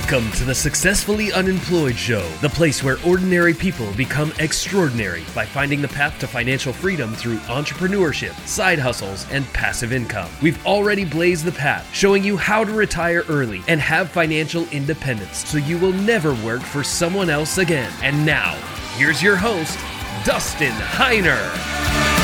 Welcome to the Successfully Unemployed Show, the place where ordinary people become extraordinary by finding the path to financial freedom through entrepreneurship, side hustles, and passive income. We've already blazed the path, showing you how to retire early and have financial independence so you will never work for someone else again. And now, here's your host, Dustin Heiner.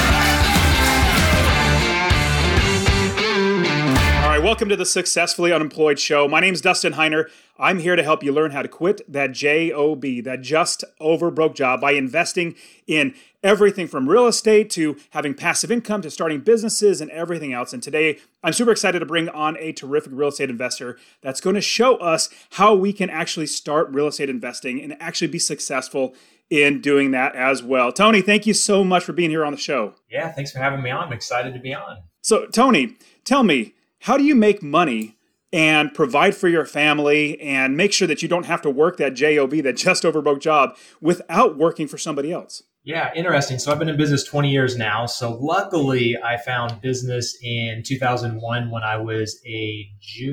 All right, welcome to the Successfully Unemployed Show. My name is Dustin Heiner. I'm here to help you learn how to quit that JOB, that just over broke job, by investing in everything from real estate to having passive income to starting businesses and everything else. And today, I'm super excited to bring on a terrific real estate investor that's going to show us how we can actually start real estate investing and actually be successful in doing that as well. Tony, thank you so much for being here on the show. Yeah, thanks for having me on. I'm excited to be on. So, Tony, tell me, how do you make money and provide for your family and make sure that you don't have to work that JOB, that just over broke job, without working for somebody else? Yeah, interesting. So I've been in business 20 years now. So luckily, I found business in 2001 when I was a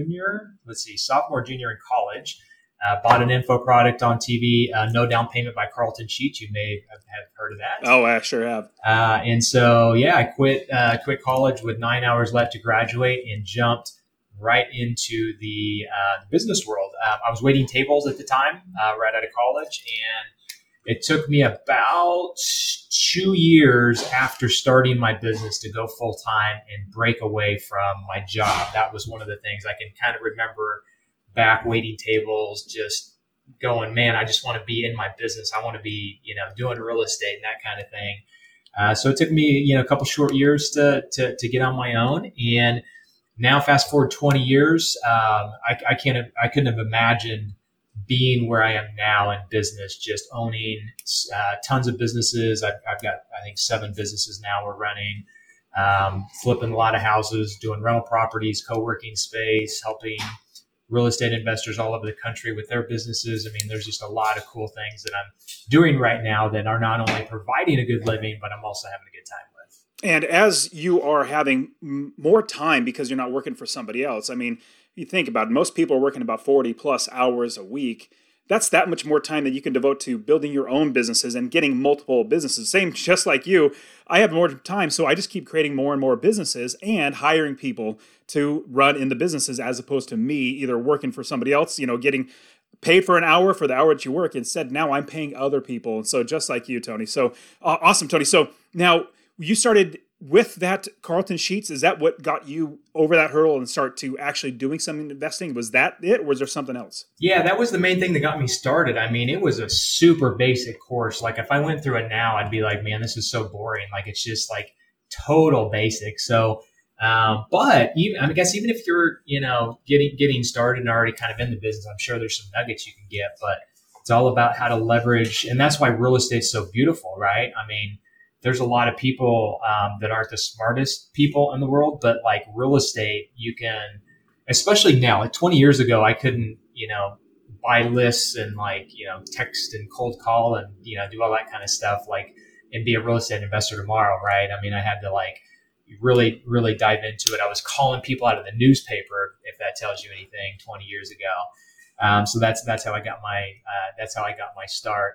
sophomore, junior in college. Bought an info product on TV, No Down Payment by Carleton Sheets. You may have heard of that. Oh, I sure have. And so, yeah, I quit college with 9 hours left to graduate and jumped right into the business world. I was waiting tables at the time, right out of college, and it took me about 2 years after starting my business to go full time and break away from my job. That was one of the things I can kind of remember back waiting tables, just going, man, I just want to be in my business. I want to be, doing real estate and that kind of thing. So it took me, a couple short years to get on my own. And now fast forward 20 years, I couldn't have imagined being where I am now in business, just owning tons of businesses. I've got, I think, 7 businesses now we're running, flipping a lot of houses, doing rental properties, co-working space, helping real estate investors all over the country with their businesses. I mean, there's just a lot of cool things that I'm doing right now that are not only providing a good living, but I'm also having a good time with. And as you are having more time because you're not working for somebody else, I mean, you think about it, most people are working about 40 plus hours a week. That's that much more time that you can devote to building your own businesses and getting multiple businesses. Same, just like you, I have more time, so I just keep creating more and more businesses and hiring people to run in the businesses as opposed to me either working for somebody else, getting paid for an hour for the hour that you work. Instead, now I'm paying other people. And so just like you, Tony. So awesome, Tony. So now you started with that Carleton Sheets. Is that what got you over that hurdle and start to actually doing something investing? Was that it, or was there something else? Yeah, that was the main thing that got me started. I mean, it was a super basic course. Like if I went through it now, I'd be like, man, this is so boring. Like it's just like total basic. So, but I guess even if you're, getting started and already kind of in the business, I'm sure there's some nuggets you can get, but it's all about how to leverage. And that's why real estate's so beautiful, right? I mean, there's a lot of people that aren't the smartest people in the world, but like real estate, you can, especially now, like 20 years ago, I couldn't, buy lists and text and cold call and, do all that kind of stuff, and be a real estate investor tomorrow. Right. I mean, I had to really, really dive into it. I was calling people out of the newspaper, if that tells you anything, 20 years ago. So that's how I got my start.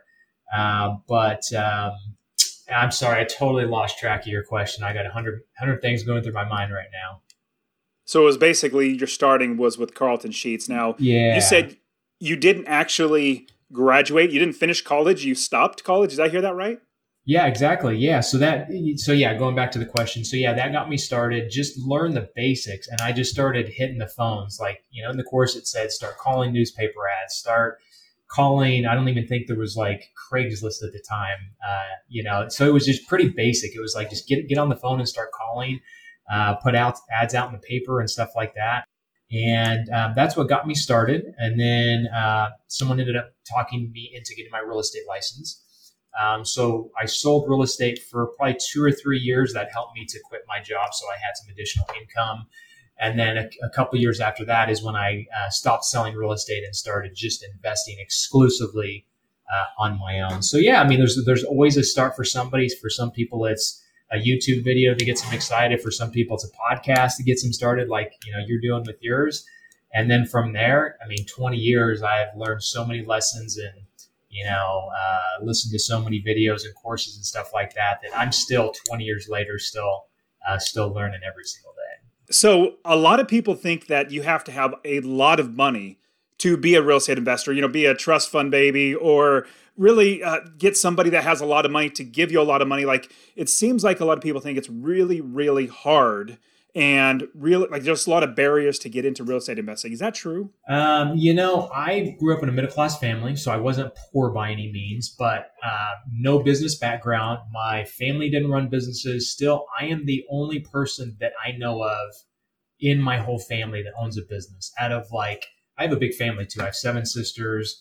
I'm sorry, I totally lost track of your question. I got 100 things going through my mind right now. So it was basically your starting was with Carleton Sheets. Now, yeah. You said you didn't actually graduate. You didn't finish college. You stopped college. Did I hear that right? Yeah, exactly. Yeah. So going back to the question. So yeah, that got me started. Just learn the basics. And I just started hitting the phones. In the course it said, start calling newspaper ads, start calling. I don't even think there was Craigslist at the time, so it was just pretty basic. It was just get on the phone and start calling, put out ads out in the paper and stuff like that. And that's what got me started. And then someone ended up talking me into getting my real estate license. So I sold real estate for probably 2 or 3 years. That helped me to quit my job. So I had some additional income. And then a couple years after that is when I stopped selling real estate and started just investing exclusively on my own. So yeah, I mean, there's always a start for somebody. For some people, it's a YouTube video to get them excited. For some people, it's a podcast to get them started, like you're doing with yours. And then from there, I mean, 20 years, I've learned so many lessons and, listened to so many videos and courses and stuff like that, that I'm still 20 years later, still learning every single day. So a lot of people think that you have to have a lot of money to be a real estate investor, be a trust fund baby, or really get somebody that has a lot of money to give you a lot of money. Like, it seems like a lot of people think it's really, really hard and really, like, there's a lot of barriers to get into real estate investing. Is that true? I grew up in a middle-class family, so I wasn't poor by any means, but no business background. My family didn't run businesses. Still, I am the only person that I know of in my whole family that owns a business. I have a big family too. I have 7 sisters.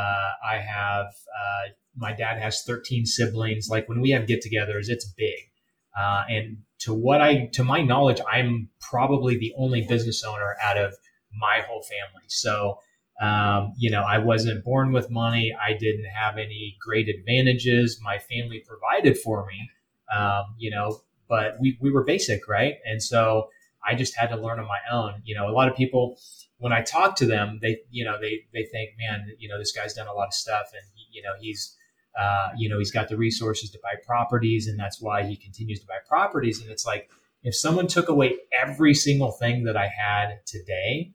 My dad has 13 siblings. Like, when we have get-togethers, it's big. And to my knowledge, I'm probably the only business owner out of my whole family. So, I wasn't born with money. I didn't have any great advantages. My family provided for me, but we were basic, right? And so I just had to learn on my own. A lot of people, when I talk to them, they think, man, this guy's done a lot of stuff, and he's got the resources to buy properties, and that's why he continues to buy properties. And it's like, if someone took away every single thing that I had today,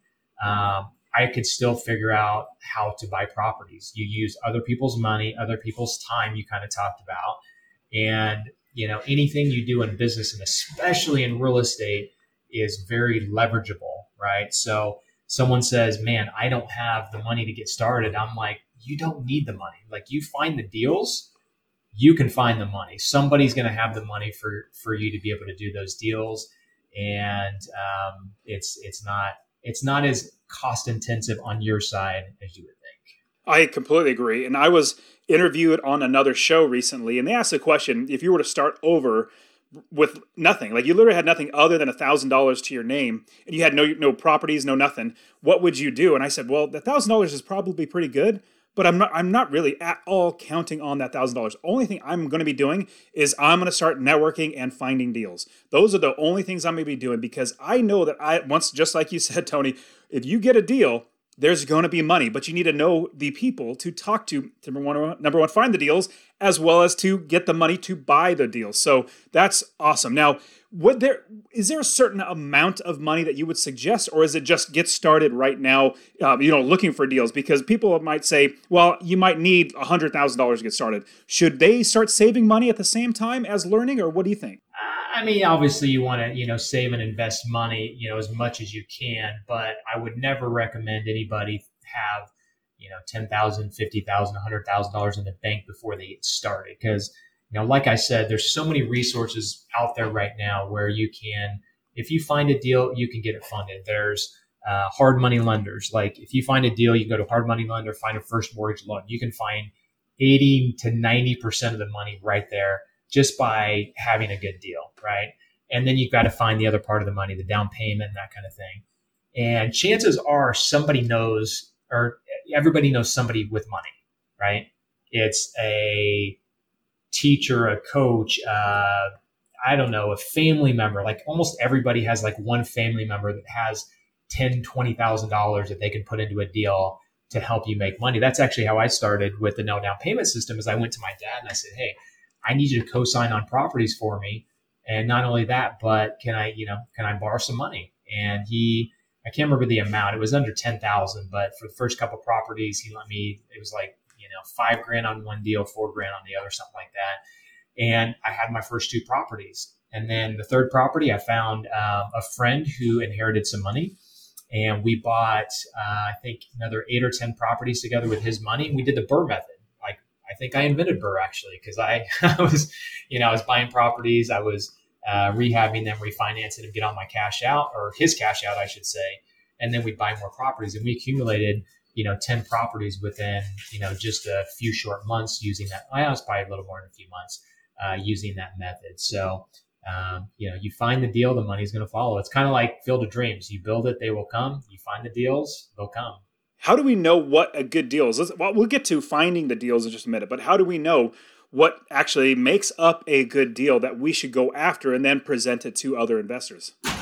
I could still figure out how to buy properties. You use other people's money, other people's time, you kind of talked about. And, anything you do in business, and especially in real estate, is very leverageable, right? So someone says, man, I don't have the money to get started. I'm like, you don't need the money. Like, you find the deals, you can find the money. Somebody's going to have the money for you to be able to do those deals. And it's not as cost intensive on your side as you would think. I completely agree. And I was interviewed on another show recently, and they asked a question: if you were to start over with nothing, like you literally had nothing other than $1,000 to your name, and you had no properties, no nothing, what would you do? And I said, well, the $1,000 is probably pretty good, but I'm not really at all counting on that $1,000. Only thing I'm going to be doing is I'm going to start networking and finding deals. Those are the only things I'm going to be doing, because I know that once, just like you said, Tony, if you get a deal, there's going to be money, but you need to know the people to talk to number one, find the deals, as well as to get the money to buy the deals. So that's awesome. Now, is there a certain amount of money that you would suggest, or is it just get started right now, looking for deals? Because people might say, well, you might need $100,000 to get started. Should they start saving money at the same time as learning, or what do you think? I mean, obviously you want to, save and invest money, as much as you can, but I would never recommend anybody have, $10,000, $50,000, $100,000 in the bank before they get started. Because, like I said, there's so many resources out there right now where you can, if you find a deal, you can get it funded. There's hard money lenders. Like, if you find a deal, you can go to hard money lender, find a first mortgage loan. You can find 80 to 90% of the money right there, just by having a good deal, right? And then you've got to find the other part of the money, the down payment, and that kind of thing. And chances are somebody knows, or everybody knows somebody with money, right? It's a teacher, a coach, I don't know, a family member. Like, almost everybody has like one family member that has $10,000, $20,000 that they can put into a deal to help you make money. That's actually how I started with the no down payment system. Is I went to my dad and I said, hey, I need you to co-sign on properties for me. And not only that, but can I borrow some money? And I can't remember the amount. It was under 10,000, but for the first couple of properties, he let me, it was like, $5,000 on one deal, $4,000 on the other, something like that. And I had my first 2 properties. And then the third property, I found a friend who inherited some money, and we bought, I think, another 8 or 10 properties together with his money. And we did the BRRRR method. I think I invented BRRRR, actually, because I was buying properties, I was rehabbing them, refinancing them, get all my cash out, or his cash out, I should say, and then we'd buy more properties. And we accumulated, 10 properties within, just a few short months using that. I was probably a little more than a few months using that method. So, you find the deal, the money's going to follow. It's kind of like Field of Dreams. You build it, they will come. You find the deals, they'll come. How do we know what a good deal is? We'll get to finding the deals in just a minute, but how do we know what actually makes up a good deal that we should go after and then present it to other investors?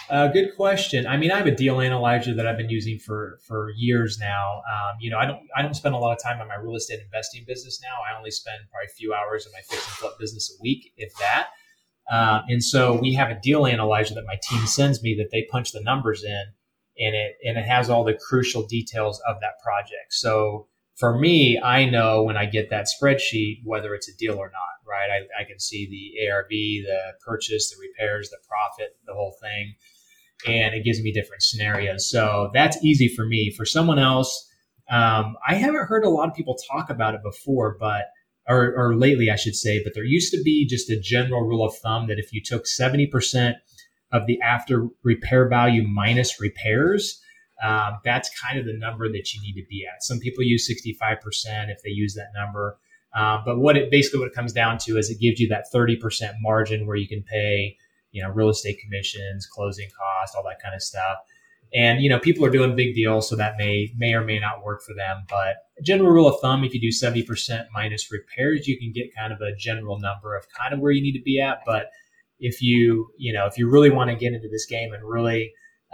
Good question. I mean, I have a deal analyzer that I've been using for years now. I don't spend a lot of time on my real estate investing business now. I only spend probably a few hours in my fix and flip business a week, if that. And so we have a deal analyzer that my team sends me that they punch the numbers in, and it has all the crucial details of that project. So for me, I know when I get that spreadsheet whether it's a deal or not, right? I can see the ARV, the purchase, the repairs, the profit, the whole thing. And it gives me different scenarios. So that's easy for me. For someone else, I haven't heard a lot of people talk about it before, or lately, I should say, but there used to be just a general rule of thumb that if you took 70% of the after repair value minus repairs, that's kind of the number that you need to be at. Some people use 65% if they use that number. But what it comes down to is it gives you that 30% margin where you can pay real estate commissions, closing costs, all that kind of stuff. And, people are doing big deals, so that may or may not work for them. But a general rule of thumb, if you do 70% minus repairs, you can get kind of a general number of kind of where you need to be at. But if you really want to get into this game and really,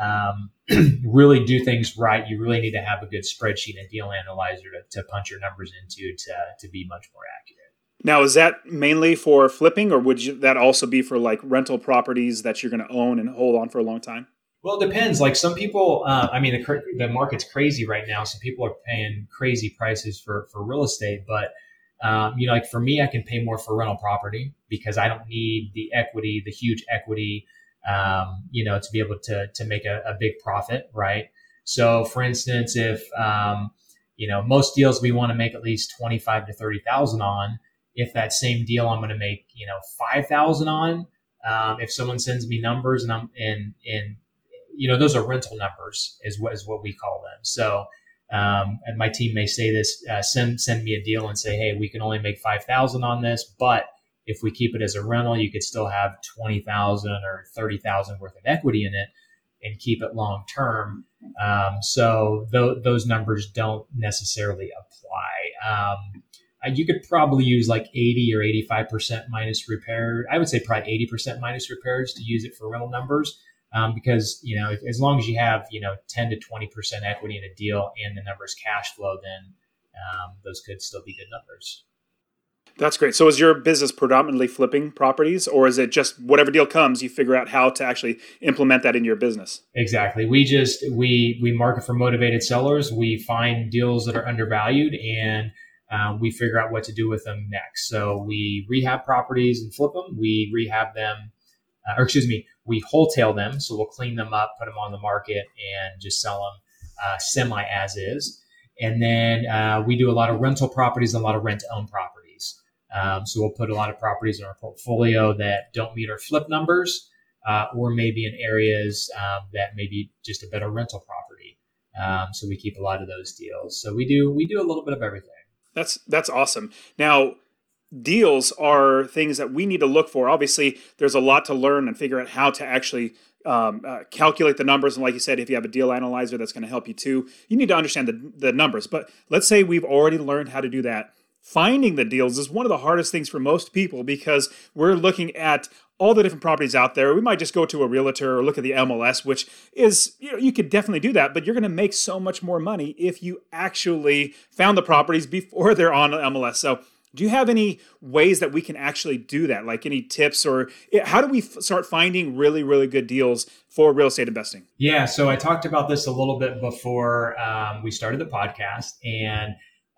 really do things right, you really need to have a good spreadsheet and deal analyzer to punch your numbers into to be much more accurate. Now, is that mainly for flipping, or would that also be for like rental properties that you're going to own and hold on for a long time? Well, it depends. Like some people, the market's crazy right now. So people are paying crazy prices for real estate. But, like for me, I can pay more for rental property because I don't need the equity, the huge equity, to be able to make a big profit, right? So for instance, if, most deals we want to make at least 25 to 30,000 on. If that same deal I'm going to make, 5,000 on, if someone sends me numbers and those are rental numbers is what we call them. So, and my team may say this, send me a deal and say, hey, we can only make 5,000 on this, but if we keep it as a rental, you could still have 20,000 or 30,000 worth of equity in it and keep it long term. So those numbers don't necessarily apply. You could probably use like 80 or 85% minus repair. I would say probably 80% minus repairs to use it for rental numbers. Because, as long as you have, 10 to 20% equity in a deal and the number's cash flow, then those could still be good numbers. That's great. So is your business predominantly flipping properties, or is it just whatever deal comes, you figure out how to actually implement that in your business? Exactly. We market for motivated sellers. We find deals that are undervalued and we figure out what to do with them next. So we rehab properties and flip them. We rehab them, we wholesale them. So we'll clean them up, put them on the market, and just sell them semi as is. And then we do a lot of rental properties and a lot of rent-to-own properties. So we'll put a lot of properties in our portfolio that don't meet our flip numbers, or maybe in areas that may be just a better rental property. So we keep a lot of those deals. So we do a little bit of everything. That's awesome. Now, deals are things that we need to look for. Obviously, there's a lot to learn and figure out how to actually calculate the numbers. And like you said, if you have a deal analyzer, that's going to help you too. You need to understand the numbers. But let's say we've already learned how to do that. Finding the deals is one of the hardest things for most people because we're looking at all the different properties out there. We might just go to a realtor or look at the MLS, which is, you could definitely do that, but you're going to make so much more money if you actually found the properties before they're on MLS. So do you have any ways that we can actually do that? Like any tips, or how do we start finding really, really good deals for real estate investing? Yeah. So I talked about this a little bit before we started the podcast, and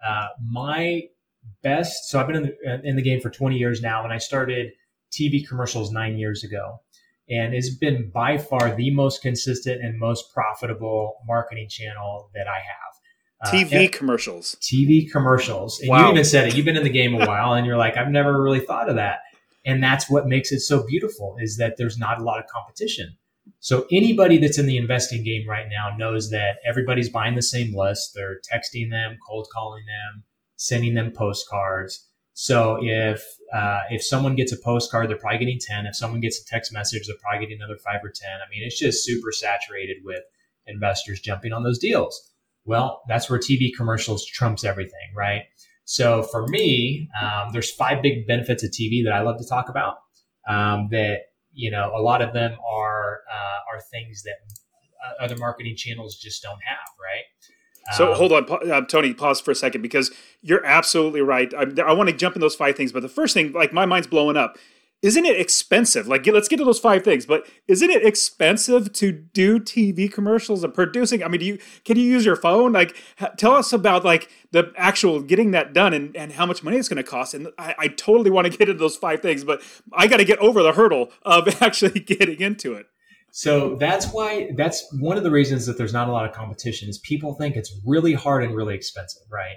so I've been in the game for 20 years now, and I started TV commercials 9 years ago. And it's been by far the most consistent and most profitable marketing channel that I have. TV commercials. TV commercials. And wow. You even said it. You've been in the game a while, and you're like, I've never really thought of that. And that's what makes it so beautiful, is that there's not a lot of competition. So anybody that's in the investing game right now knows that everybody's buying the same list. They're texting them, cold calling them, sending them postcards. So if someone gets a postcard, they're probably getting 10. If someone gets a text message, they're probably getting another 5 or 10. I mean, it's just super saturated with investors jumping on those deals. Well, that's where TV commercials trumps everything, right? So for me, there's 5 big benefits of TV that I love to talk about. That, a lot of them are are things that other marketing channels just don't have, right? So hold on, Tony, pause for a second, because you're absolutely right. I want to jump in those 5 things, but the first thing, like, my mind's blowing up. Isn't it expensive? Like, let's get to those 5 things, but isn't it expensive to do TV commercials and producing? I mean, can you use your phone? Like, tell us about like the actual getting that done and how much money it's going to cost. And I totally want to get into those 5 things, but I got to get over the hurdle of actually getting into it. So that's one of the reasons that there's not a lot of competition is people think it's really hard and really expensive, right?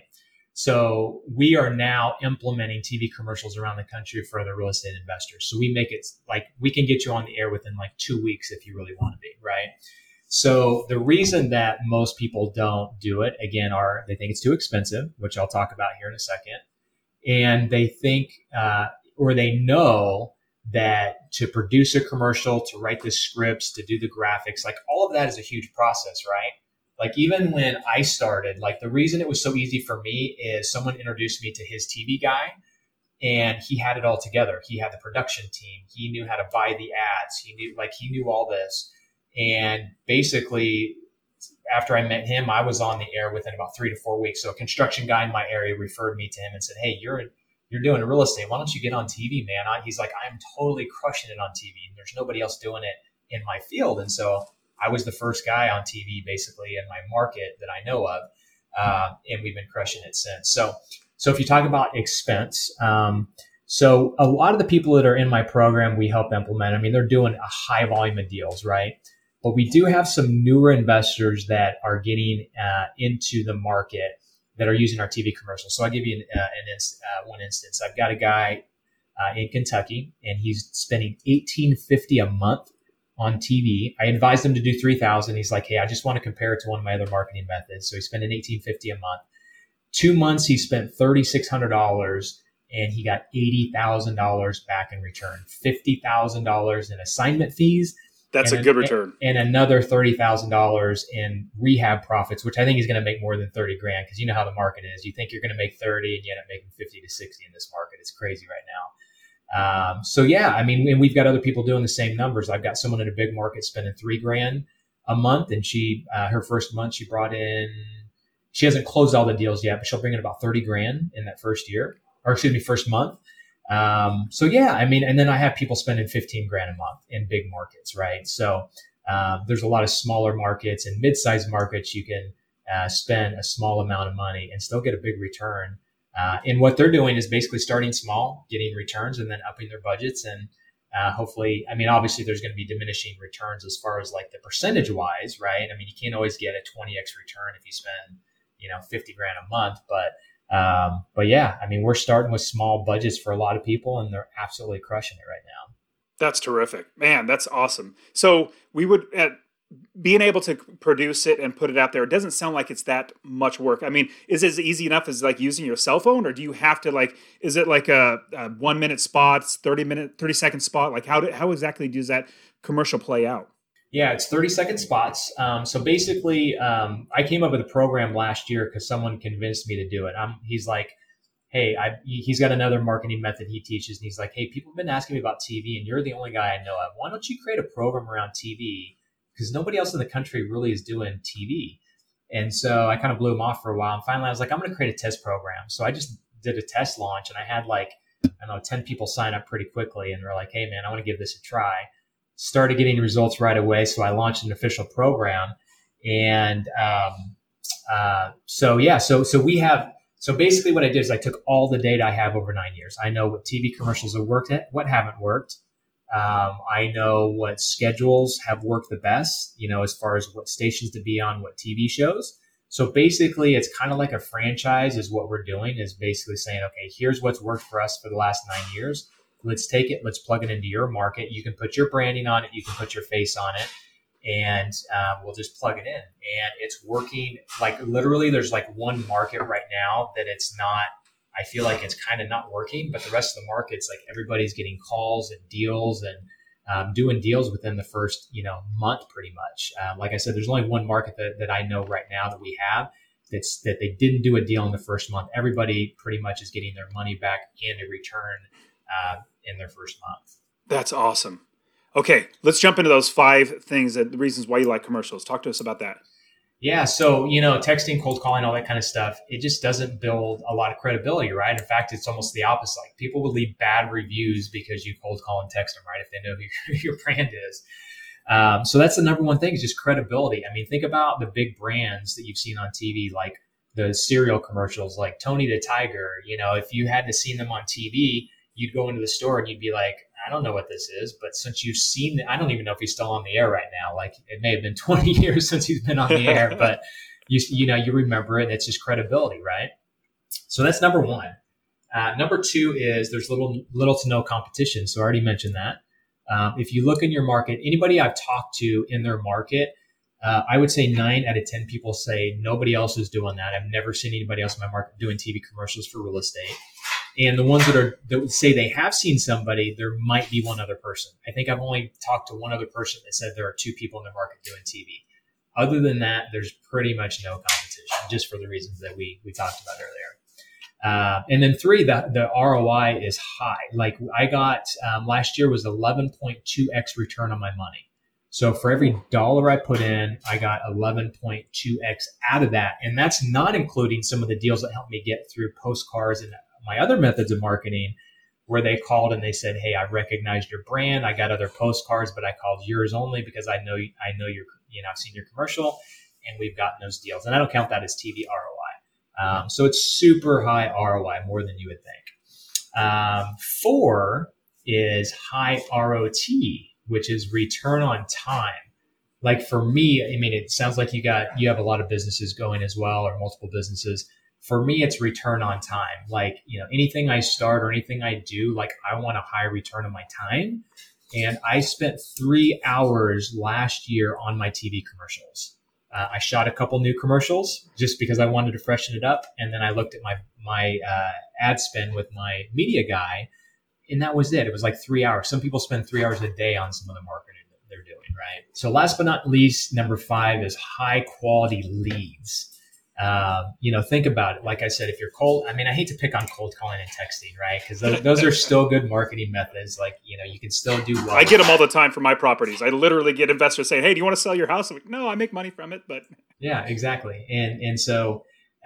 So we are now implementing TV commercials around the country for other real estate investors. So we make it like we can get you on the air within like 2 weeks if you really want to be, right? So the reason that most people don't do it, again, they think it's too expensive, which I'll talk about here in a second. And they think, or they know that to produce a commercial, to write the scripts, to do the graphics, like all of that is a huge process, right? Like even when I started, like the reason it was so easy for me is someone introduced me to his TV guy and he had it all together. He had the production team. He knew how to buy the ads. He knew all this. And basically after I met him, I was on the air within about 3 to 4 weeks. So a construction guy in my area referred me to him and said, "Hey, you're doing real estate. Why don't you get on TV, man?" He's like, "I'm totally crushing it on TV. And there's nobody else doing it in my field." And so I was the first guy on TV basically in my market that I know of. And we've been crushing it since. So if you talk about expense, so a lot of the people that are in my program, we help implement, I mean, they're doing a high volume of deals, right? But we do have some newer investors that are getting into the market that are using our TV commercials. So I'll give you one instance. I've got a guy in Kentucky, and he's spending $1,850 a month on TV. I advised him to do $3,000. He's like, "Hey, I just want to compare it to one of my other marketing methods." So he's spending $1,850 a month. 2 months, he spent $3,600, and he got $80,000 back in return. $50,000 in assignment fees. That's a good return. And another $30,000 in rehab profits, which I think he's going to make more than 30 grand, because you know how the market is. You think you're going to make 30 and you end up making 50 to 60 in this market. It's crazy right now. So yeah, I mean, and we've got other people doing the same numbers. I've got someone in a big market spending $3 grand a month, and she, her first month, she brought in, she hasn't closed all the deals yet, but she'll bring in about 30 grand in that first month. So yeah, I mean, and then I have people spending 15 grand a month in big markets, right? So, there's a lot of smaller markets and mid-sized markets. You can, spend a small amount of money and still get a big return. And what they're doing is basically starting small, getting returns, and then upping their budgets. And hopefully, I mean, obviously there's going to be diminishing returns as far as like the percentage wise, right? I mean, you can't always get a 20x return if you spend, 50 grand a month. But yeah, I mean, we're starting with small budgets for a lot of people, and they're absolutely crushing it right now. That's terrific, man. That's awesome. So we would, being able to produce it and put it out there, it doesn't sound like it's that much work. I mean, is it easy enough as like using your cell phone, or do you have to is it like a 1 minute spot, 30-second spot? Like how exactly does that commercial play out? Yeah, it's 30-second spots. So basically, I came up with a program last year because someone convinced me to do it. He's like, "Hey," he's got another marketing method he teaches, and he's like, "Hey, people have been asking me about TV, and you're the only guy I know of. Why don't you create a program around TV? Because nobody else in the country really is doing TV." And so I kind of blew him off for a while. And finally, I was like, I'm going to create a test program. So I just did a test launch, and I had 10 people sign up pretty quickly, and they're like, "Hey, man, I want to give this a try." Started getting results right away. So I launched an official program. And so basically what I did is I took all the data I have over 9 years. I know what TV commercials have worked, what haven't worked. I know what schedules have worked the best, as far as what stations to be on, what TV shows. So basically it's kind of like a franchise is what we're doing, is basically saying, okay, here's what's worked for us for the last 9 years. Let's take it. Let's plug it into your market. You can put your branding on it. You can put your face on it, and we'll just plug it in. And it's working. Like literally there's one market right now that it's not, I feel like it's kind of not working, but the rest of the markets, like everybody's getting calls and deals and doing deals within the first, month pretty much. Like I said, there's only one market that I know right now that we have that they didn't do a deal in the first month. Everybody pretty much is getting their money back and a return in their first month. That's awesome. Okay, let's jump into those 5 things, the reasons why you like commercials. Talk to us about that. Yeah. So, texting, cold calling, all that kind of stuff, it just doesn't build a lot of credibility, right? In fact, it's almost the opposite. Like people will leave bad reviews because you cold call and text them, right? If they know who your brand is. So that's the number one thing is just credibility. I mean, think about the big brands that you've seen on TV, like the cereal commercials, like Tony the Tiger. If you hadn't seen them on TV, you'd go into the store and you'd be like, I don't know what this is, but since you've seen it, I don't even know if he's still on the air right now. Like it may have been 20 years since he's been on the air, but you remember it, and it's just credibility, right? So that's number one. Number two is there's little to no competition. So I already mentioned that. If you look in your market, anybody I've talked to in their market, I would say 9 out of 10 people say nobody else is doing that. I've never seen anybody else in my market doing TV commercials for real estate. And the ones that would say they have seen somebody, there might be one other person. I think I've only talked to one other person that said there are 2 people in the market doing TV. Other than that, there's pretty much no competition, just for the reasons that we talked about earlier. And then 3, the ROI is high. Like I got last year was 11.2x return on my money. So for every dollar I put in, I got 11.2x out of that. And that's not including some of the deals that helped me get through postcards and my other methods of marketing, where they called and they said, hey, I recognized your brand. I got other postcards, but I called yours only because I know your, I've seen your commercial and we've gotten those deals. And I don't count that as TV ROI. So it's super high ROI, more than you would think. 4 is high ROT, which is return on time. Like for me, I mean, it sounds like you have a lot of businesses going as well, or multiple businesses. For me, it's return on time. Like, anything I start or anything I do, like I want a high return on my time. And I spent 3 hours last year on my TV commercials. I shot a couple new commercials just because I wanted to freshen it up. And then I looked at my ad spend with my media guy, and that was it. It was like 3 hours. Some people spend 3 hours a day on some of the marketing that they're doing, right? So last but not least, number 5 is high quality leads. Think about it. Like I said, if you're I hate to pick on cold calling and texting, right? Because those are still good marketing methods. Like, you can still do well. I get them all the time for my properties. I literally get investors saying, hey, do you want to sell your house? I'm like, no, I make money from it, but. Yeah, exactly. And so,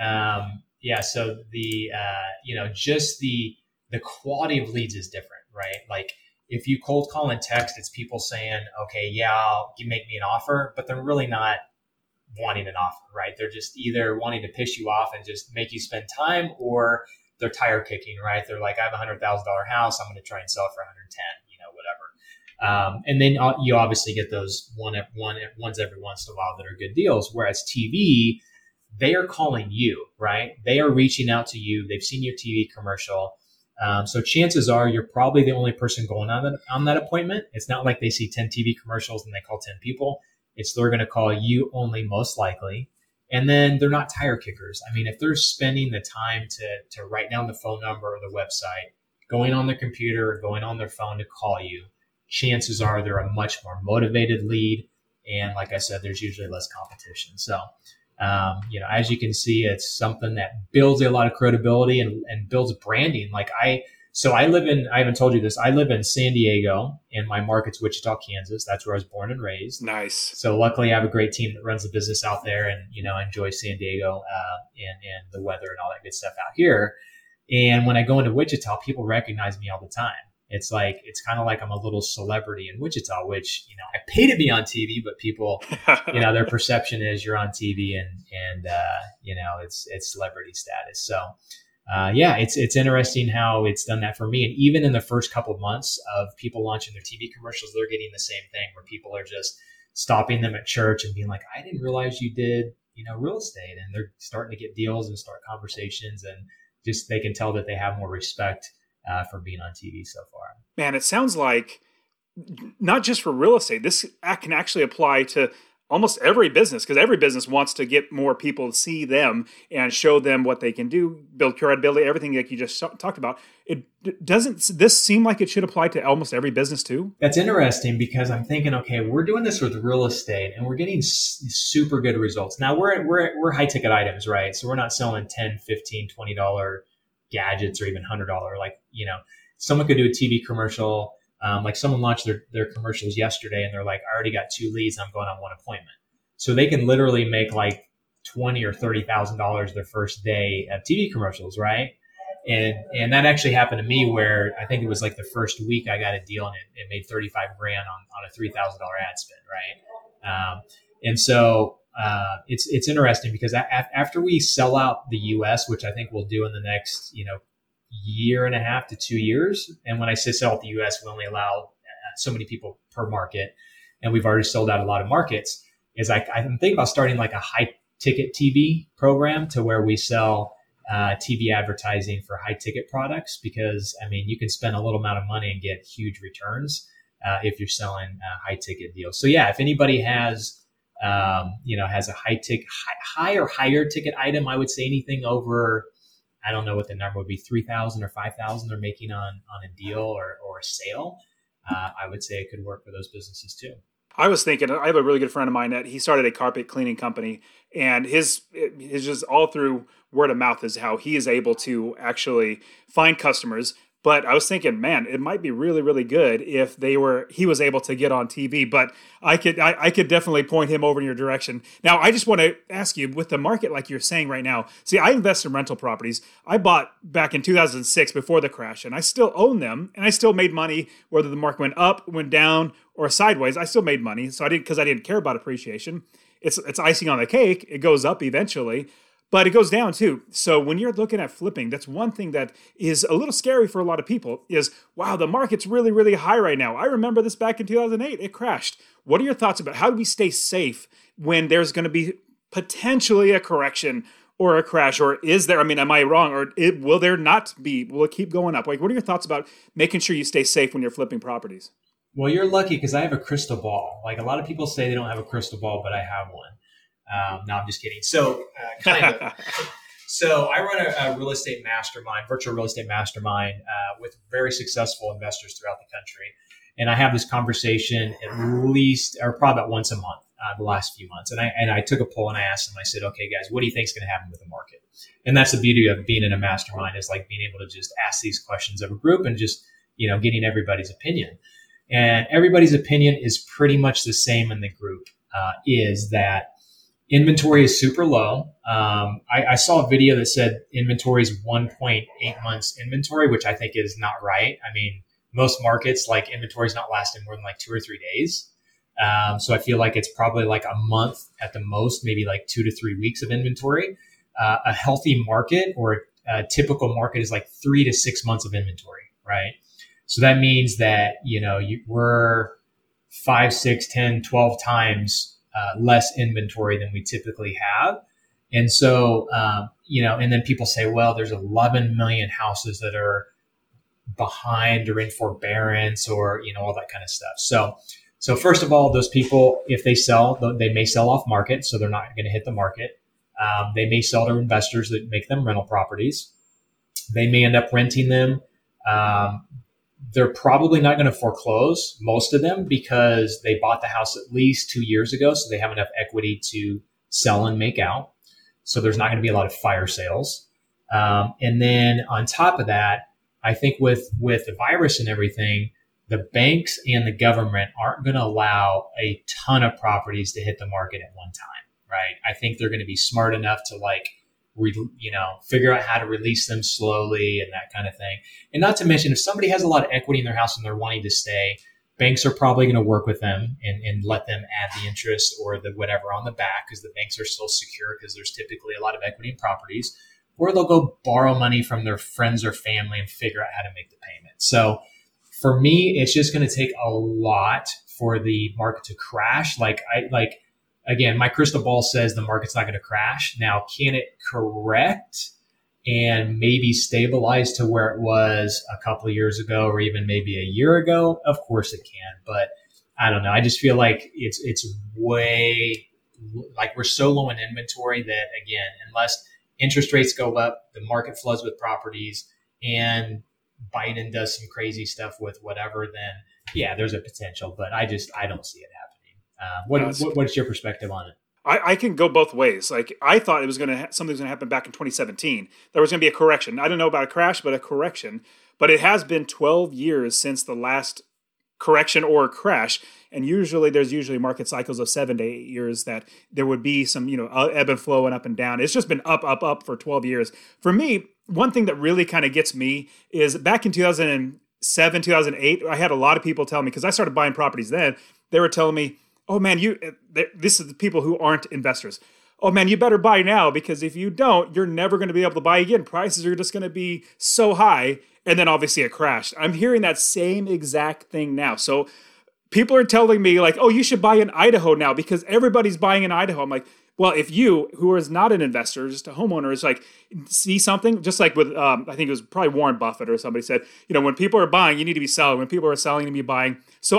so the, just the quality of leads is different, right? Like if you cold call and text, it's people saying, okay, yeah, you make me an offer, but they're really not wanting an offer, right? They're just either wanting to piss you off and just make you spend time, or they're tire kicking, right? They're like, I have $100,000 house. I'm going to try and sell it for 110, whatever. And then you obviously get those ones every once in a while that are good deals. Whereas TV, they are calling you, right? They are reaching out to you. They've seen your TV commercial. So chances are you're probably the only person going on that appointment. It's not like they see 10 TV commercials and they call 10 people. They're going to call you only, most likely. And then they're not tire kickers. I mean, if they're spending the time to write down the phone number or the website, going on their computer, going on their phone to call you, chances are they're a much more motivated lead. And like I said, there's usually less competition. So, as you can see, it's something that builds a lot of credibility and builds branding. I haven't told you this. I live in San Diego and my market's Wichita, Kansas. That's where I was born and raised. Nice. So luckily I have a great team that runs the business out there, and, I enjoy San Diego, and the weather and all that good stuff out here. And when I go into Wichita, people recognize me all the time. It's kind of like I'm a little celebrity in Wichita, which, I pay to be on TV, but people, their perception is you're on TV and it's celebrity status. So, it's interesting how it's done that for me. And even in the first couple of months of people launching their TV commercials, they're getting the same thing, where people are just stopping them at church and being like, I didn't realize you did, real estate. And they're starting to get deals and start conversations, and just, they can tell that they have more respect for being on TV so far. Man, it sounds like not just for real estate, this can actually apply to almost every business, because every business wants to get more people to see them and show them what they can do, build credibility, everything like you just talked about. Doesn't this seem like it should apply to almost every business too? That's interesting, because I'm thinking, okay, we're doing this with real estate and we're getting super good results. Now we're high ticket items, right? So we're not selling $10, $15, $20 gadgets or even $100. Like, someone could do a TV commercial Like someone launched their commercials yesterday and they're like, I already got 2 leads. I'm going on 1 appointment. So they can literally make like $20,000 or $30,000 their first day of TV commercials, right? And that actually happened to me where I think it was like the first week I got a deal and it made 35 grand on a $3,000 ad spend, right? And so it's interesting because after we sell out the U.S., which I think we'll do in the next year and a half to 2 years, and when I say sell out the U.S., we only allow so many people per market, and we've already sold out a lot of markets. I'm thinking about starting like a high ticket TV program to where we sell TV advertising for high ticket products, because I mean you can spend a little amount of money and get huge returns if you're selling high ticket deals. So yeah, if anybody has has a high or higher ticket item, I would say anything over, I don't know what the number would be, 3,000 or 5,000 they're making on a deal or a sale. I would say it could work for those businesses too. I was thinking, I have a really good friend of mine that he started a carpet cleaning company, and his just all through word of mouth is how he is able to actually find customers. But I was thinking, man, it might be really, really good if he was able to get on TV. But I could definitely point him over in your direction. Now, I just want to ask you, with the market like you're saying right now, see, I invest in rental properties. I bought back in 2006 before the crash, and I still own them, and I still made money whether the market went up, went down, or sideways. I still made money, so I didn't care about appreciation. It's icing on the cake. It goes up eventually. But it goes down too. So when you're looking at flipping, that's one thing that is a little scary for a lot of people is, wow, the market's really, really high right now. I remember this back in 2008. It crashed. What are your thoughts about how do we stay safe when there's going to be potentially a correction or a crash? Or is there, am I wrong? Or will there not be? Will it keep going up? Like, what are your thoughts about making sure you stay safe when you're flipping properties? Well, you're lucky because I have a crystal ball. Like a lot of people say they don't have a crystal ball, but I have one. No, I'm just kidding. So, kind of. So, I run a real estate mastermind, virtual real estate mastermind, with very successful investors throughout the country. And I have this conversation at least, or probably about once a month, the last few months. And I took a poll and I asked them. I said, "Okay, guys, what do you think is going to happen with the market?" And that's the beauty of being in a mastermind, is like being able to just ask these questions of a group and just getting everybody's opinion. And everybody's opinion is pretty much the same in the group. Is that inventory is super low. I saw a video that said inventory is 1.8 months inventory, which I think is not right. I mean, most markets, like inventory is not lasting more than like 2 or 3 days. So I feel like it's probably like a month at the most, maybe like 2 to 3 weeks of inventory. A healthy market or a typical market is like 3 to 6 months of inventory, right? So that means that, we're 5, 6, 10, 12 times less inventory than we typically have. And so, and then people say, well, there's 11 million houses that are behind or in forbearance or, all that kind of stuff. So first of all, those people, if they sell, they may sell off market. So they're not going to hit the market. They may sell to investors that make them rental properties. They may end up renting them. They're probably not going to foreclose, most of them, because they bought the house at least 2 years ago. So they have enough equity to sell and make out. So there's not going to be a lot of fire sales. And then on top of that, I think with the virus and everything, the banks and the government aren't going to allow a ton of properties to hit the market at one time, right? I think they're going to be smart enough to figure out how to release them slowly and that kind of thing. And not to mention, if somebody has a lot of equity in their house and they're wanting to stay, banks are probably going to work with them and let them add the interest or the whatever on the back, because the banks are still secure because there's typically a lot of equity in properties. Or they'll go borrow money from their friends or family and figure out how to make the payment. So for me, it's just going to take a lot for the market to crash. Again, my crystal ball says the market's not going to crash. Now, can it correct and maybe stabilize to where it was a couple of years ago or even maybe a year ago? Of course it can. But I don't know. I just feel like it's way, like we're so low in inventory that, again, unless interest rates go up, the market floods with properties, and Biden does some crazy stuff with whatever, then yeah, there's a potential. But I don't see it happening. What's your perspective on it? I can go both ways. Like, I thought it was something was going to happen back in 2017. There was going to be a correction. I don't know about a crash, but a correction. But it has been 12 years since the last correction or crash. And there's usually market cycles of 7 to 8 years that there would be some, ebb and flow and up and down. It's just been up, up, up for 12 years. For me, one thing that really kind of gets me is back in 2007, 2008, I had a lot of people tell me, because I started buying properties then, they were telling me, oh man, this is the people who aren't investors. Oh man, you better buy now, because if you don't, you're never going to be able to buy again. Prices are just going to be so high. And then obviously it crashed. I'm hearing that same exact thing now. So people are telling me like, oh, you should buy in Idaho now because everybody's buying in Idaho. I'm like, well, if you, who is not an investor, just a homeowner, is like, see something, just like with, I think it was probably Warren Buffett or somebody said, when people are buying, you need to be selling. When people are selling, you need to be buying. So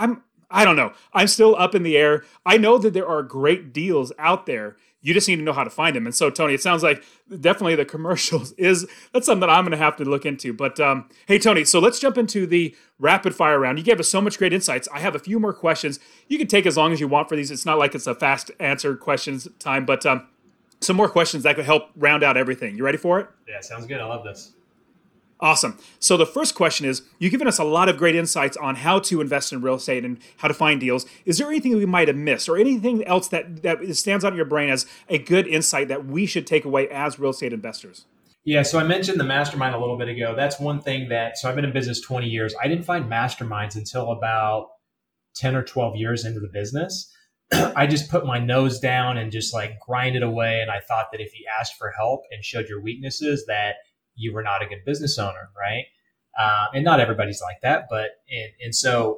I don't know. I'm still up in the air. I know that there are great deals out there. You just need to know how to find them. And so, Tony, it sounds like definitely the commercials that's something that I'm going to have to look into. But hey, Tony, so let's jump into the rapid fire round. You gave us so much great insights. I have a few more questions. You can take as long as you want for these. It's not like it's a fast answer questions time, but some more questions that could help round out everything. You ready for it? Yeah, sounds good. I love this. Awesome. So the first question is, you've given us a lot of great insights on how to invest in real estate and how to find deals. Is there anything we might have missed or anything else that stands out in your brain as a good insight that we should take away as real estate investors? Yeah, so I mentioned the mastermind a little bit ago. That's one thing so I've been in business 20 years. I didn't find masterminds until about 10 or 12 years into the business. I just put my nose down and just like grinded away. And I thought that if you asked for help and showed your weaknesses, that you were not a good business owner, right? And not everybody's like that, but and so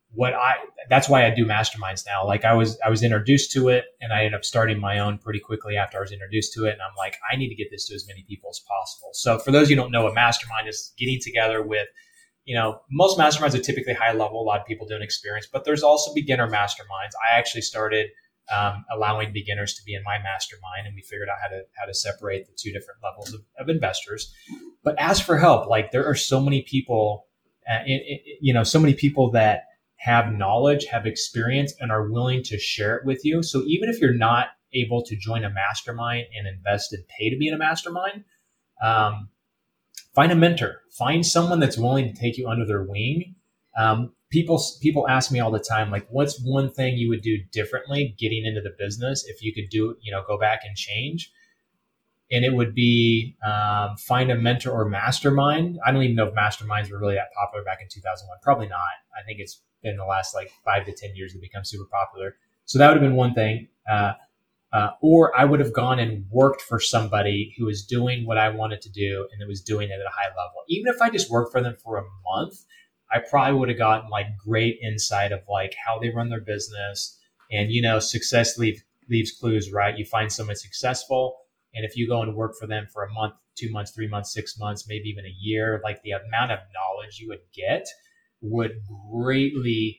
that's why I do masterminds now. Like I was introduced to it, and I ended up starting my own pretty quickly after I was introduced to it. And I'm like, I need to get this to as many people as possible. So for those who don't know, a mastermind is getting together with, most masterminds are typically high level. A lot of people don't experience, but there's also beginner masterminds. I actually started allowing beginners to be in my mastermind, and we figured out how to separate the two different levels of investors. But ask for help. Like there are so many people, so many people that have knowledge, have experience, and are willing to share it with you. So even if you're not able to join a mastermind and invest and pay to be in a mastermind, find a mentor, find someone that's willing to take you under their wing. People ask me all the time, like, what's one thing you would do differently getting into the business if you could go back and change? And it would be find a mentor or mastermind. I don't even know if masterminds were really that popular back in 2001. Probably not. I think it's been the last like 5 to 10 years that become super popular. So that would have been one thing. Or I would have gone and worked for somebody who was doing what I wanted to do and that was doing it at a high level. Even if I just worked for them for a month, I probably would have gotten like great insight of like how they run their business. And, success leaves clues, right? You find someone successful. And if you go and work for them for a month, 2 months, 3 months, 6 months, maybe even a year, like the amount of knowledge you would get would greatly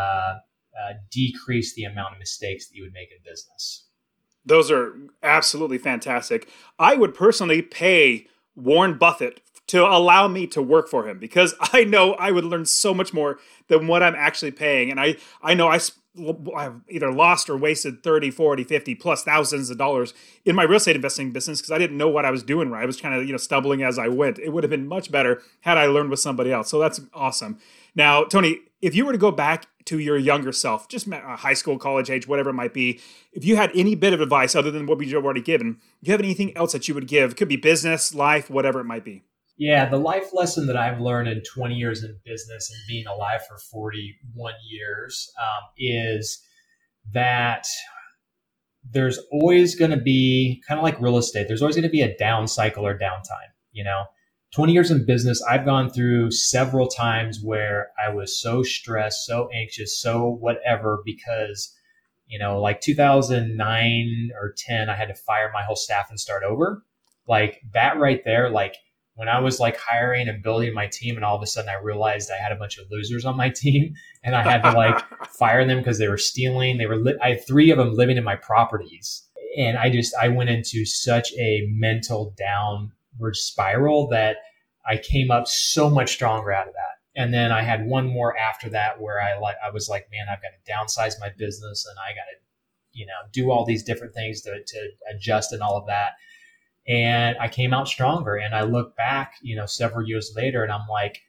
decrease the amount of mistakes that you would make in business. Those are absolutely fantastic. I would personally pay Warren Buffett to allow me to work for him because I know I would learn so much more than what I'm actually paying. And I know I've either lost or wasted 30, 40, 50 plus thousands of dollars in my real estate investing business because I didn't know what I was doing right. I was kind of, stumbling as I went. It would have been much better had I learned with somebody else. So that's awesome. Now, Tony, if you were to go back to your younger self, just high school, college age, whatever it might be, if you had any bit of advice other than what we've already given, do you have anything else that you would give? It could be business, life, whatever it might be. Yeah, the life lesson that I've learned in 20 years in business and being alive for 41 years is that there's always going to be, kind of like real estate, there's always going to be a down cycle or downtime. 20 years in business, I've gone through several times where I was so stressed, so anxious, so whatever, because, like 2009 or 10, I had to fire my whole staff and start over. Like that right there, like, when I was like hiring and building my team and all of a sudden I realized I had a bunch of losers on my team and I had to like fire them because they were stealing. I had 3 of them living in my properties. And I went into such a mental downward spiral that I came up so much stronger out of that. And then I had one more after that where I was like, man, I've got to downsize my business and I got to, do all these different things to adjust and all of that. And I came out stronger. And I look back, several years later and I'm like,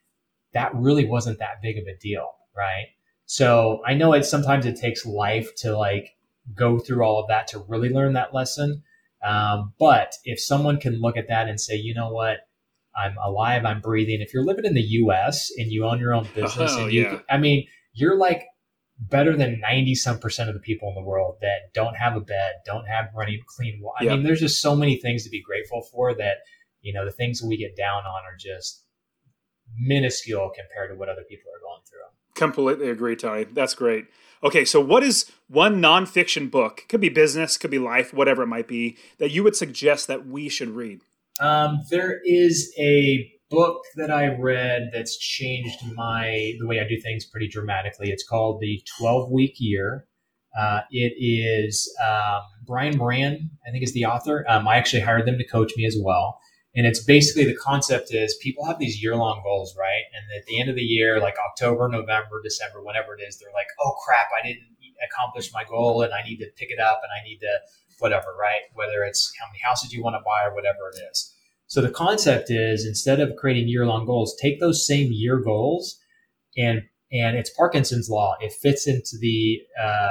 that really wasn't that big of a deal, right? So I know sometimes it takes life to like go through all of that to really learn that lesson. But if someone can look at that and say, you know what, I'm alive, I'm breathing. If you're living in the US and you own your own business you're like better than 90% of the people in the world that don't have a bed, don't have running clean water. I mean, there's just so many things to be grateful for that, the things that we get down on are just minuscule compared to what other people are going through. Completely agree, Tony. That's great. Okay, so what is one nonfiction book, could be business, could be life, whatever it might be, that you would suggest that we should read? There is a book that I read that's changed the way I do things pretty dramatically. It's called The 12-Week Year. It is Brian Moran, I think, is the author. I actually hired them to coach me as well. And it's basically, the concept is people have these year-long goals, right? And at the end of the year, like October, November, December, whenever it is, they're like, oh crap, I didn't accomplish my goal and I need to pick it up and I need to whatever, right? Whether it's how many houses you want to buy or whatever it is. So the concept is, instead of creating year-long goals, take those same year goals and it's Parkinson's law. It fits into the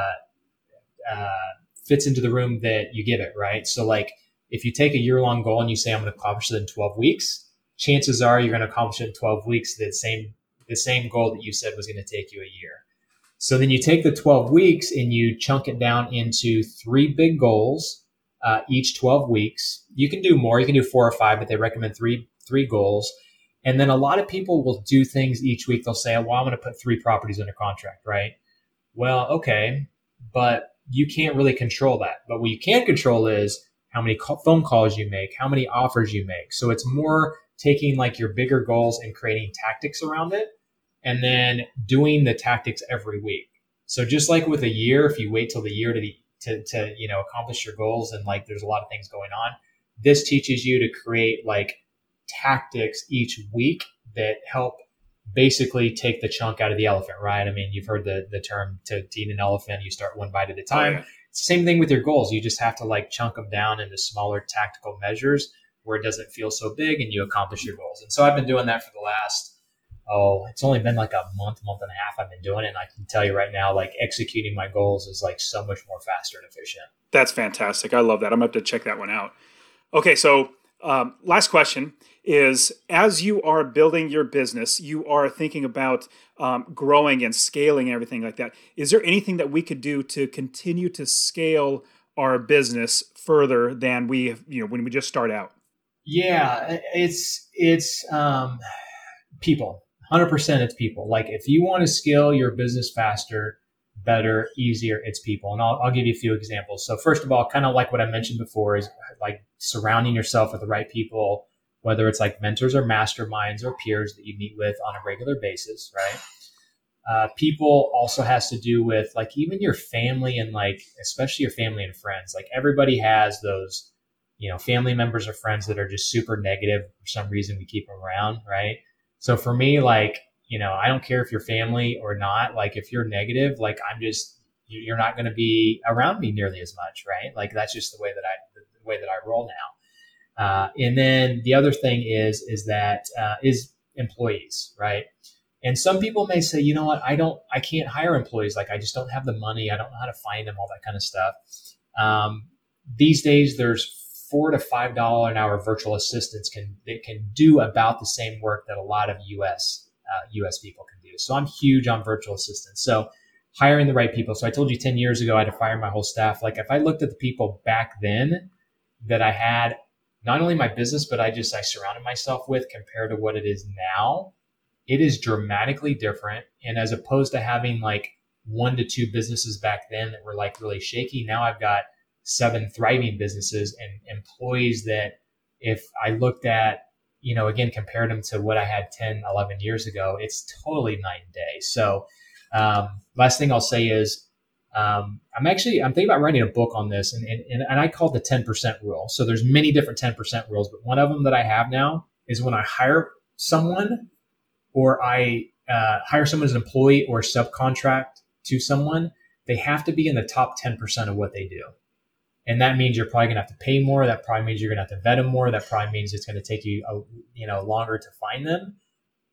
room that you give it, right? So like, if you take a year-long goal and you say, I'm going to accomplish it in 12 weeks, chances are you're going to accomplish it in 12 weeks, the same goal that you said was going to take you a year. So then you take the 12 weeks and you chunk it down into 3 big goals, each 12 weeks. You can do more, you can do 4 or 5, but they recommend three goals. And then a lot of people will do things each week. They'll say, well, I'm going to put 3 properties under contract, right? Well, okay, but you can't really control that. But what you can control is how many phone calls you make, how many offers you make. So it's more taking like your bigger goals and creating tactics around it, and then doing the tactics every week. So just like with a year, if you wait till the year to accomplish your goals, and like there's a lot of things going on, this teaches you to create like tactics each week that help basically take the chunk out of the elephant, right? I mean, you've heard the term to eat an elephant, you start one bite at a time. Oh, yeah. Same thing with your goals. You just have to like chunk them down into smaller tactical measures where it doesn't feel so big and you accomplish your goals. And so I've been doing that for the last, it's only been like a month and a half I've been doing it. And I can tell you right now, like executing my goals is like so much more faster and efficient. That's fantastic. I love that. I'm going to have to check that one out. Okay. So last question is, as you are building your business, you are thinking about growing and scaling and everything like that. Is there anything that we could do to continue to scale our business further than when we just start out? Yeah, it's people. 100% it's people. Like if you want to scale your business faster, better, easier, it's people. And I'll give you a few examples. So first of all, kind of like what I mentioned before, is like surrounding yourself with the right people, whether it's like mentors or masterminds or peers that you meet with on a regular basis, right? People also has to do with like even your family, and like especially your family and friends. Like everybody has those, family members or friends that are just super negative. For some reason we keep them around, right? So for me, like, I don't care if you're family or not. Like if you're negative, like you're not going to be around me nearly as much, right? Like that's just the way that I roll now. And then the other thing is employees, right? And some people may say, you know what, I can't hire employees. Like I just don't have the money. I don't know how to find them, all that kind of stuff. These days there's $4 to $5 an hour virtual assistants that can do about the same work that a lot of US people can do. So I'm huge on virtual assistants. So hiring the right people. So I told you 10 years ago, I had to fire my whole staff. Like if I looked at the people back then that I had, not only my business, but I surrounded myself with compared to what it is now, it is dramatically different. And as opposed to having like 1 to 2 businesses back then that were like really shaky, now I've got 7 thriving businesses and employees that if I looked at, again, compared them to what I had 10, 11 years ago, it's totally night and day. So last thing I'll say is I'm thinking about writing a book on this, and I call it the 10% rule. So there's many different 10% rules, but one of them that I have now is when I hire someone or I hire someone as an employee or subcontract to someone, they have to be in the top 10% of what they do. And that means you're probably going to have to pay more. That probably means you're going to have to vet them more. That probably means it's going to take you, longer to find them.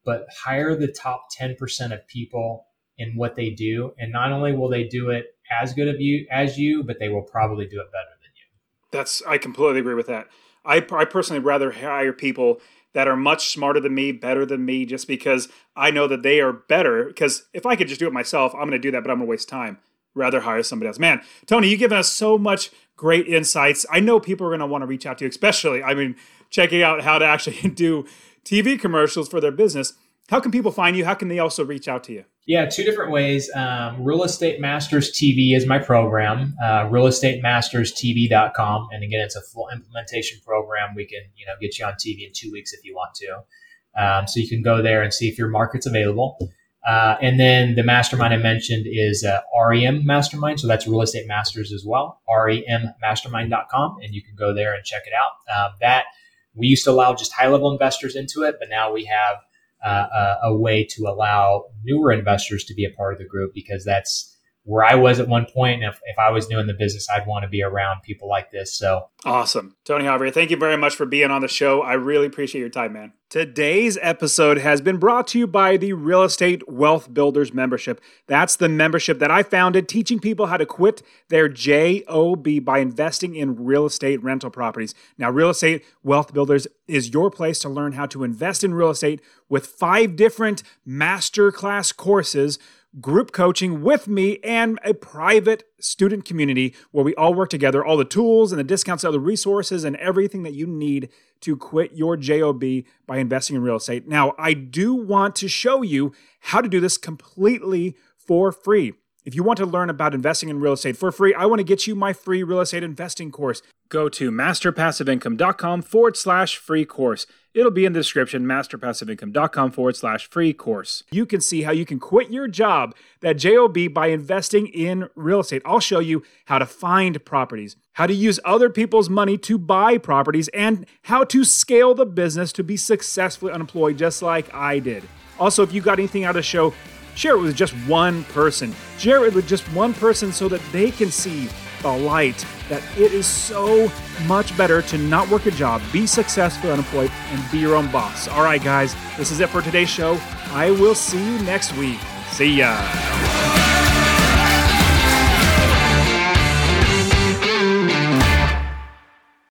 but hire the top 10% of people in what they do. And not only will they do it as good as you, but they will probably do it better than you. I completely agree with that. I personally rather hire people that are much smarter than me, better than me, just because I know that they are better. Because if I could just do it myself, I'm going to do that, but I'm going to waste time. Rather hire somebody else. Man, Tony, you've given us so much great insights. I know people are going to want to reach out to you, especially, checking out how to actually do TV commercials for their business. How can people find you? How can they also reach out to you? Yeah, two different ways. Real Estate Masters TV is my program, realestatemasters.tv.com. And again, it's a full implementation program. We can, get you on TV in 2 weeks if you want to. So you can go there and see if your market's available. And then the mastermind I mentioned is REM Mastermind. So that's Real Estate Masters as well, remmastermind.com. And you can go there and check it out. That we used to allow just high-level investors into it, but now we have a way to allow newer investors to be a part of the group, because that's where I was at one point. And if I was new in the business, I'd want to be around people like this. So awesome. Tony Javier, thank you very much for being on the show. I really appreciate your time, man. Today's episode has been brought to you by the Real Estate Wealth Builders membership. That's the membership that I founded, teaching people how to quit their JOB by investing in real estate rental properties. Now, Real Estate Wealth Builders is your place to learn how to invest in real estate with 5 different masterclass courses, group coaching with me, and a private student community where we all work together, all the tools and the discounts, all the resources and everything that you need to quit your JOB by investing in real estate. Now, I do want to show you how to do this completely for free. If you want to learn about investing in real estate for free, I want to get you my free real estate investing course. Go to masterpassiveincome.com/free course. It'll be in the description, masterpassiveincome.com/free course. You can see how you can quit your job, that JOB, by investing in real estate. I'll show you how to find properties, how to use other people's money to buy properties, and how to scale the business to be successfully unemployed, just like I did. Also, if you got anything out of the show, share it with just one person. Share it with just one person so that they can see the light, that it is so much better to not work a job, be successful, unemployed, and be your own boss. All right, guys, this is it for today's show. I will see you next week. See ya.